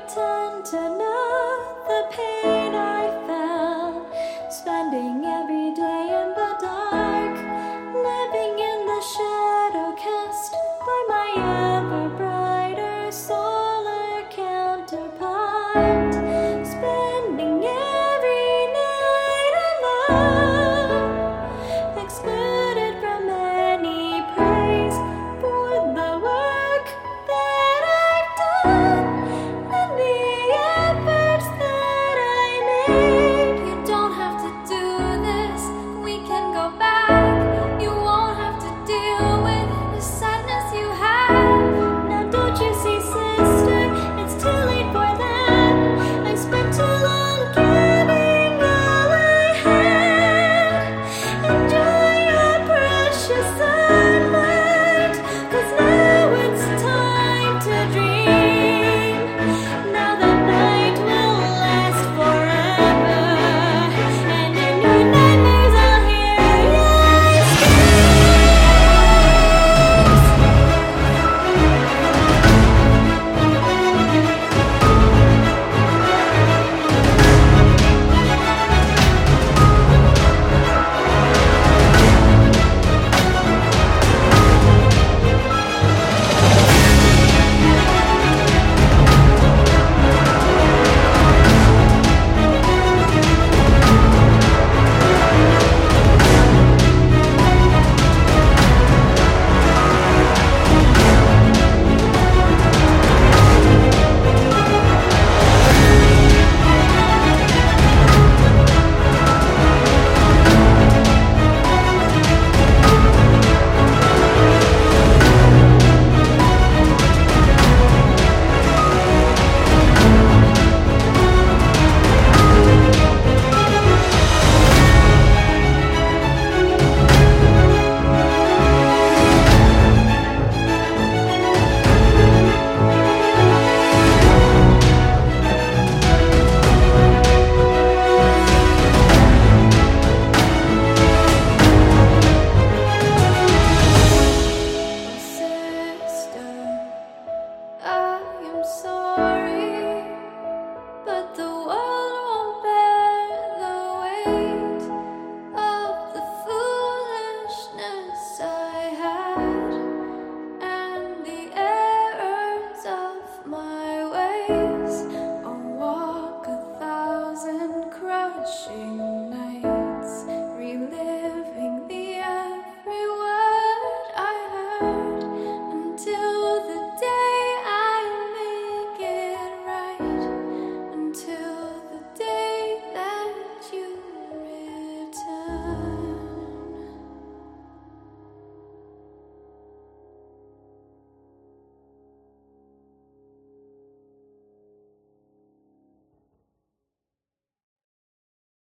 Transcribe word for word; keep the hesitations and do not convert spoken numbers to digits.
pretend to know the pain I felt, spending every day in the dark, living in the shadow cast by my ever brighter solar counterpart, spending every night alone, excluded from any praise for the work that I've done and the efforts that I made. You don't have to do this, we can go back. You won't have to deal with the sadness you have. Now don't you see, sister, it's too late for that. I spent too long giving all I had. Enjoy your precious sunlight, 'cause now it's time to dream. Now the night will last forever, and in your nightmares I'll hear your sister. I am sorry, but the world won't bear the weight of the foolishness I had and the errors of my ways. I'll walk a thousand crushing